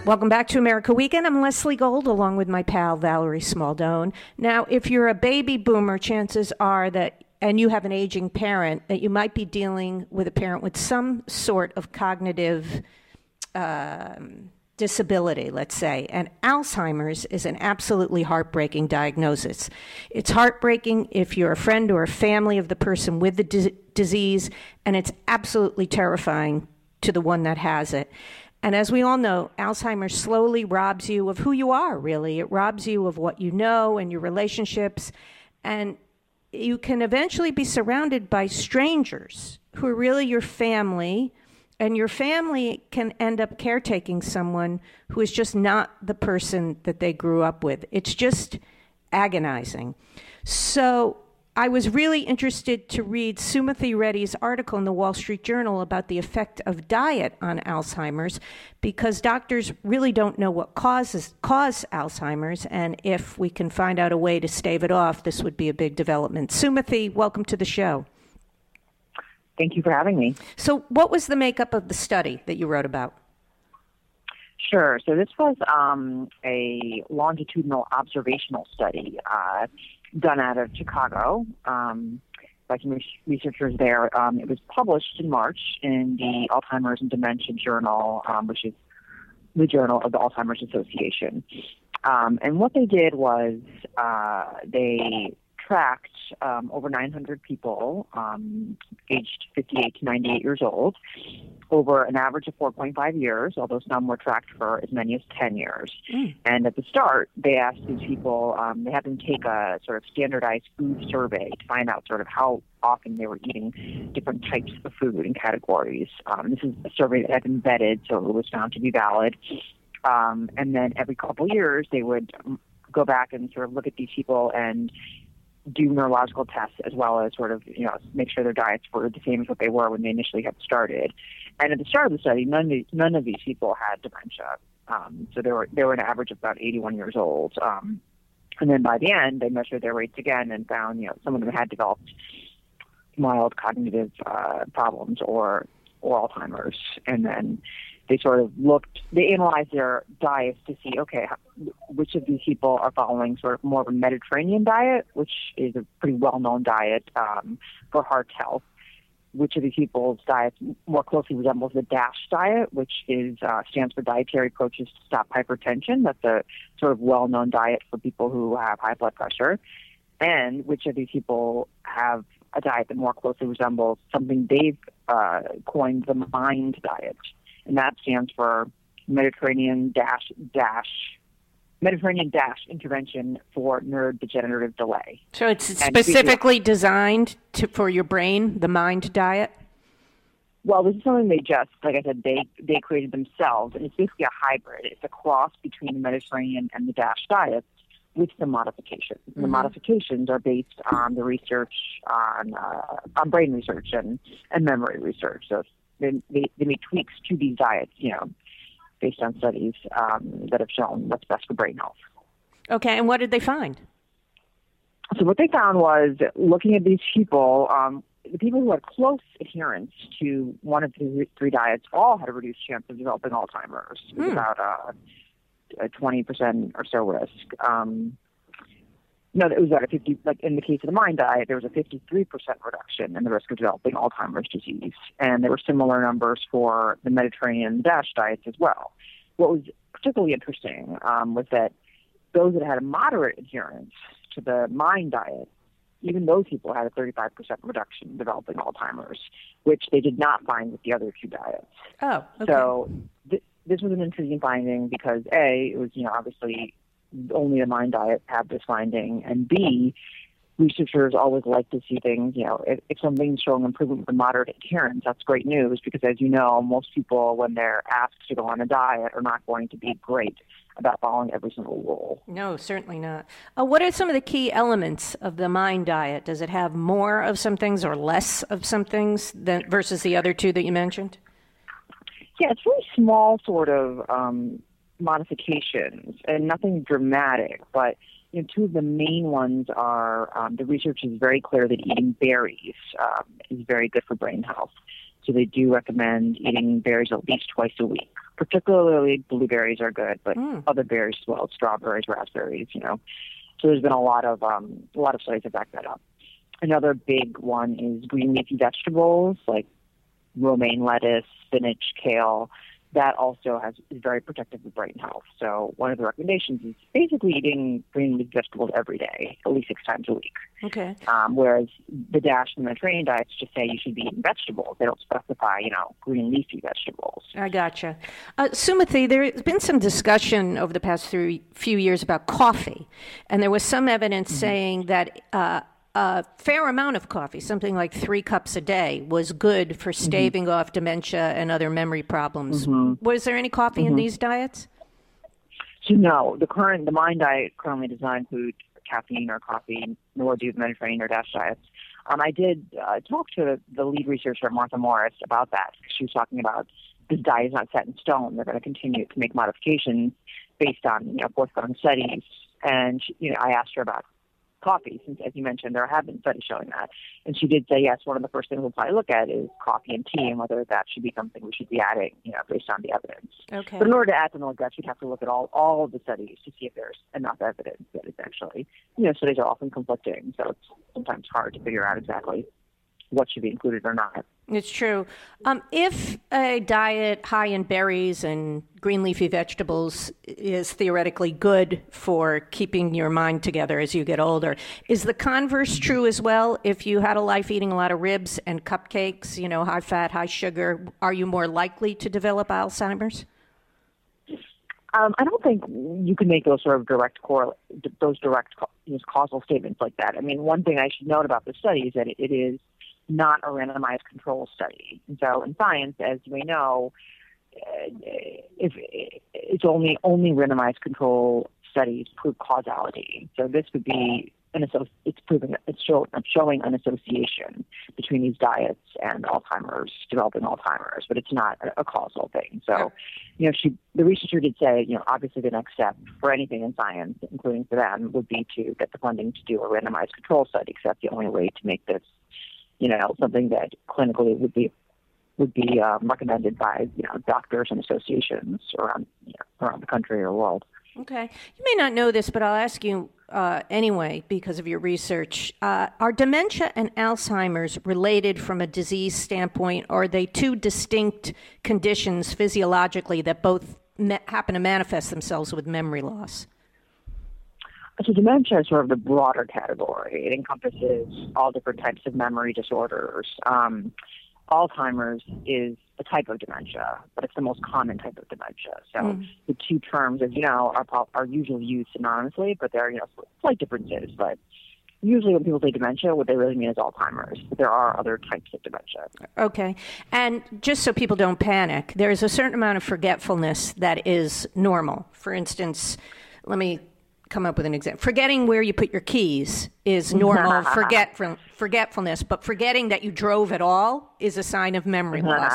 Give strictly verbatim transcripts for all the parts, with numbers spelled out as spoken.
Welcome back to America Weekend. I'm Leslie Gold, along with my pal Valerie Smaldone. Now, if you're a baby boomer, chances are that, and you have an aging parent, that you might be dealing with a parent with some sort of cognitive um, disability, let's say. And Alzheimer's is an absolutely heartbreaking diagnosis. It's heartbreaking if you're a friend or a family of the person with the di- disease, and it's absolutely terrifying to the one that has it. And as we all know, Alzheimer's slowly robs you of who you are, really. It robs you of what you know and your relationships. And you can eventually be surrounded by strangers who are really your family. And your family can end up caretaking someone who is just not the person that they grew up with. It's just agonizing. So I was really interested to read Sumathy Reddy's article in the Wall Street Journal about the effect of diet on Alzheimer's, because doctors really don't know what causes cause Alzheimer's, and if we can find out a way to stave it off, this would be a big development. Sumathy, welcome to the show. Thank you for having me. So what was the makeup of the study that you wrote about? Sure. So this was um, a longitudinal observational study uh, done out of Chicago um, by some researchers there. Um, it was published in March in the Alzheimer's and Dementia Journal, um, which is the journal of the Alzheimer's Association. Um, and what they did was uh, they tracked um, over nine hundred people um, aged fifty-eight to ninety-eight years old over an average of four point five years, although some were tracked for as many as ten years. Mm. And at the start, they asked these people, um, they had them take a sort of standardized food survey to find out sort of how often they were eating different types of food and categories. Um, this is a survey that had been vetted, so it was found to be valid. Um, and then every couple years, they would go back and sort of look at these people and do neurological tests, as well as sort of, you know, make sure their diets were the same as what they were when they initially had started. And at the start of the study, none of these, none of these people had dementia. Um, so they were they were an average of about eighty-one years old. Um, and then by the end, they measured their rates again and found, you know, some of them had developed mild cognitive uh, problems or or Alzheimer's. And then they sort of looked, they analyzed their diets to see, okay, how, which of these people are following sort of more of a Mediterranean diet, which is a pretty well-known diet um, for heart health. Which of these people's diets more closely resembles the DASH diet, which is uh, stands for Dietary Approaches to Stop Hypertension. That's a sort of well-known diet for people who have high blood pressure. And which of these people have a diet that more closely resembles something they've uh, coined the MIND diet. And that stands for Mediterranean dash dash Mediterranean dash intervention for neurodegenerative delay. So it's specifically designed to, for your brain, the MIND diet? Well, this is something they just, like I said, they, they created themselves, and it's basically a hybrid. It's a cross between the Mediterranean and the DASH diets with some modifications. Mm-hmm. The modifications are based on the research on uh, on brain research and, and memory research. So they, they, they make tweaks to these diets, you know, based on studies um, that have shown what's best for brain health. Okay, and what did they find? So what they found was, looking at these people, um, the people who had close adherence to one of the three diets all had a reduced chance of developing Alzheimer's. It was hmm. about uh, a twenty percent or so risk. Um, no, it was about a fifty. Like in the case of the MIND diet, there was a fifty-three percent reduction in the risk of developing Alzheimer's disease, and there were similar numbers for the Mediterranean DASH diets as well. What was particularly interesting um, was that those that had a moderate adherence to the MIND diet, even those people had a thirty-five percent reduction in developing Alzheimer's, which they did not find with the other two diets. Oh, okay. So th- this was an intriguing finding because A, it was, you know, obviously only the MIND diet had this finding, and B, researchers always like to see things, you know, if, if something's showing improvement with moderate adherence, that's great news because, as you know, most people, when they're asked to go on a diet, are not going to be great about following every single rule. No, certainly not. Uh, what are some of the key elements of the MIND diet? Does it have more of some things or less of some things than versus the other two that you mentioned? Yeah, it's really small sort of um, modifications and nothing dramatic, but you know, two of the main ones are um, the research is very clear that eating berries um, is very good for brain health. So they do recommend eating berries at least twice a week. Particularly blueberries are good, but mm. other berries as well, strawberries, raspberries, you know. So there's been a lot of um, a lot of studies that back that up. Another big one is green leafy vegetables like romaine lettuce, spinach, kale. That also has is very protective of brain health. So one of the recommendations is basically eating green leafy vegetables every day, at least six times a week. Okay. Um, whereas the DASH and Mediterranean diets just say you should be eating vegetables. They don't specify, you know, green leafy vegetables. I gotcha. Uh, Sumati, there's been some discussion over the past three, few years about coffee, and there was some evidence mm-hmm. saying that uh, a fair amount of coffee, something like three cups a day, was good for staving mm-hmm. off dementia and other memory problems. Mm-hmm. Was there any coffee mm-hmm. in these diets? So no, the current the MIND diet currently does not include caffeine or coffee, nor do the Mediterranean or DASH diets. Um, I did uh, talk to the lead researcher, Martha Morris, about that. She was talking about this diet is not set in stone. They're going to continue to make modifications based on, you know, forthcoming studies. And she, you know, I asked her about coffee, since, as you mentioned, there have been studies showing that. And she did say, yes, one of the first things we'll probably look at is coffee and tea and whether that should be something we should be adding, you know, based on the evidence. Okay. But in order to add something like that, you'd have to look at all, all of the studies to see if there's enough evidence that it's actually, you know, studies are often conflicting, so it's sometimes hard to figure out exactly what should be included or not. It's true. Um, if a diet high in berries and green leafy vegetables is theoretically good for keeping your mind together as you get older, is the converse true as well? If you had a life eating a lot of ribs and cupcakes, you know, high fat, high sugar, are you more likely to develop Alzheimer's? Um, I don't think you can make those sort of direct correl- those direct causal statements like that. I mean, one thing I should note about the study is that it, it is not a randomized control study. And so in science, as you may know, if it's only only randomized control studies prove causality. So this would be an associ- it's proving it's show, showing an association between these diets and Alzheimer's, developing Alzheimer's, but it's not a, a causal thing. So, you know, she the researcher did say, you know, obviously the next step for anything in science, including for them, would be to get the funding to do a randomized control study, because that's the only way to make this, you know, something that clinically would be would be um, recommended by, you know, doctors and associations around you know, around the country or world. Okay. You may not know this, but I'll ask you uh, anyway because of your research. Uh, are dementia and Alzheimer's related from a disease standpoint, or are they two distinct conditions physiologically that both me- happen to manifest themselves with memory loss? So dementia is sort of the broader category. It encompasses all different types of memory disorders. Um, Alzheimer's is a type of dementia, but it's the most common type of dementia. So mm. the two terms, as you know, are are usually used synonymously, but there are, you know, slight differences. But usually when people say dementia, what they really mean is Alzheimer's. But there are other types of dementia. Okay. And just so people don't panic, there's a certain amount of forgetfulness that is normal. For instance, let me come up with an example. Forgetting where you put your keys is normal forget forgetfulness, but forgetting that you drove at all is a sign of memory loss.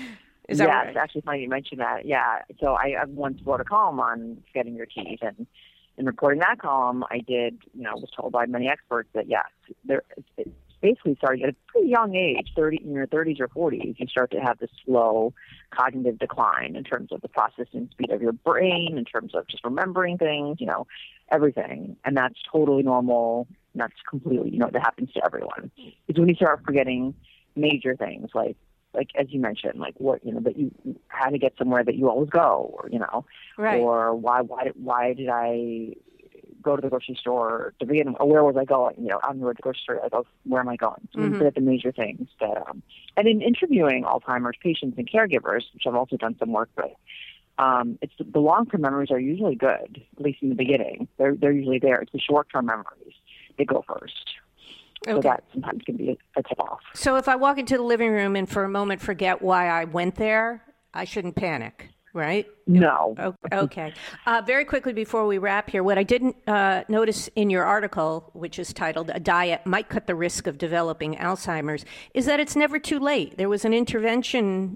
Is that yeah, right? It's actually funny you mentioned that. Yeah. So I, I once wrote a column on forgetting your keys, and in reporting that column, I did, you know, was told by many experts that yes, there it's basically starting at a pretty young age, thirty in your thirties or forties, you start to have this slow cognitive decline in terms of the processing speed of your brain, in terms of just remembering things, you know, everything. And that's totally normal. And that's completely, you know, that happens to everyone. It's when you start forgetting major things, like, like as you mentioned, like what, you know, that you how to get somewhere that you always go, or, you know, right. or why, why, why did I go to the grocery store to begin, or where was I going? You know, on the road to the grocery store, I go, where am I going? So mm-hmm. They're the major things that, um, and in interviewing Alzheimer's patients and caregivers, which I've also done some work with, um, it's the, the long-term memories are usually good, at least in the beginning. They're they're usually there. It's the short-term memories they go first. Okay. So that sometimes can be a, a tip-off. So if I walk into the living room and for a moment forget why I went there, I shouldn't panic. Right? No. Okay. Uh, very quickly before we wrap here, what I didn't uh, notice in your article, which is titled "A Diet Might Cut the Risk of Developing Alzheimer's," is that it's never too late. There was an intervention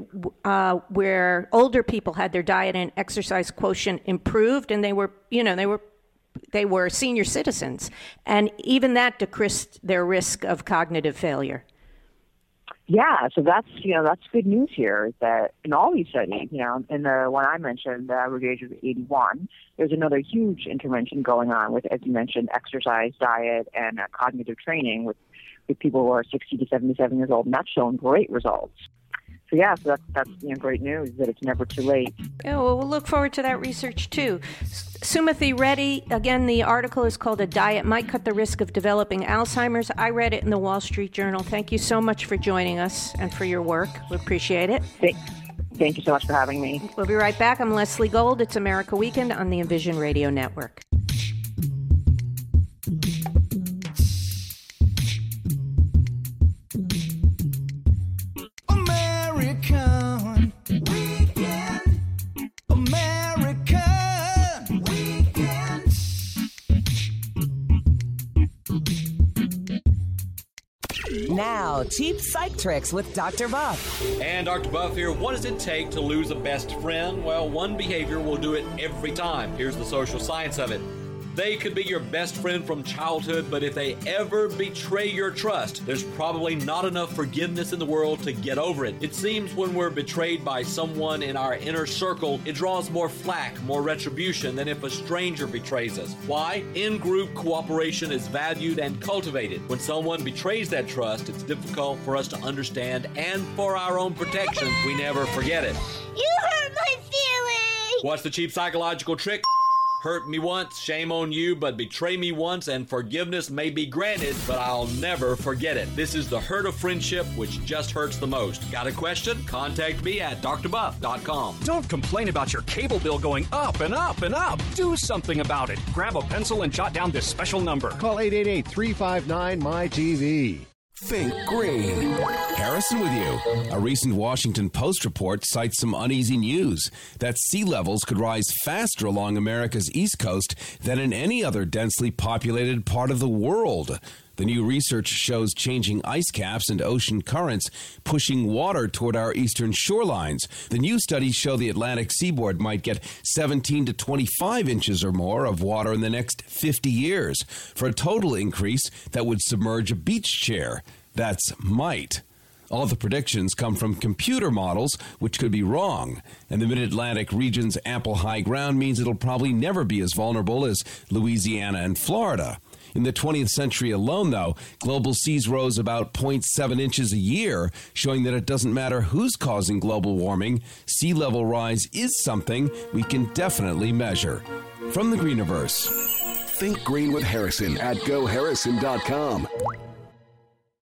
uh, where older people had their diet and exercise quotient improved, and they were, you know, they were they were senior citizens, and even that decreased their risk of cognitive failure. Yeah, so that's, you know, that's good news here, is that in all these studies, you know, in the one I mentioned, the average age was eighty-one, there's another huge intervention going on with, as you mentioned, exercise, diet, and uh, cognitive training with, with people who are sixty to seventy-seven years old, and that's shown great results. So yeah, so that's, that's you know, great news that it's never too late. Oh, well, we'll look forward to that research too. Sumathy Reddy, again, the article is called "A Diet Might Cut the Risk of Developing Alzheimer's." I read it in the Wall Street Journal. Thank you so much for joining us and for your work. We appreciate it. Thank, thank you so much for having me. We'll be right back. I'm Leslie Gold. It's America Weekend on the Envision Radio Network. American Weekend. American Weekend. Now, cheap psych tricks with Doctor Buff. And Doctor Buff here. What does it take to lose a best friend? Well, one behavior will do it every time. Here's the social science of it. They could be your best friend from childhood, but if they ever betray your trust, there's probably not enough forgiveness in the world to get over it. It seems when we're betrayed by someone in our inner circle, it draws more flack, more retribution than if a stranger betrays us. Why? In-group cooperation is valued and cultivated. When someone betrays that trust, it's difficult for us to understand, and for our own protection, we never forget it. You hurt my feelings! What's the cheap psychological trick? Hurt me once, shame on you, but betray me once and forgiveness may be granted, but I'll never forget it. This is the hurt of friendship, which just hurts the most. Got a question? Contact me at d r buff dot com. Don't complain about your cable bill going up and up and up. Do something about it. Grab a pencil and jot down this special number. Call eight eight eight, three five nine, M Y T V. Think green. Harrison with you. A recent Washington Post report cites some uneasy news that sea levels could rise faster along America's east coast than in any other densely populated part of the world. The new research shows changing ice caps and ocean currents pushing water toward our eastern shorelines. The new studies show the Atlantic seaboard might get seventeen to twenty-five inches or more of water in the next fifty years, for a total increase that would submerge a beach chair. That's might. All the predictions come from computer models, which could be wrong. And the Mid-Atlantic region's ample high ground means it'll probably never be as vulnerable as Louisiana and Florida. In the twentieth century alone, though, global seas rose about zero point seven inches a year, showing that it doesn't matter who's causing global warming, sea level rise is something we can definitely measure. From the Greeniverse. Think green with Harrison at go harrison dot com.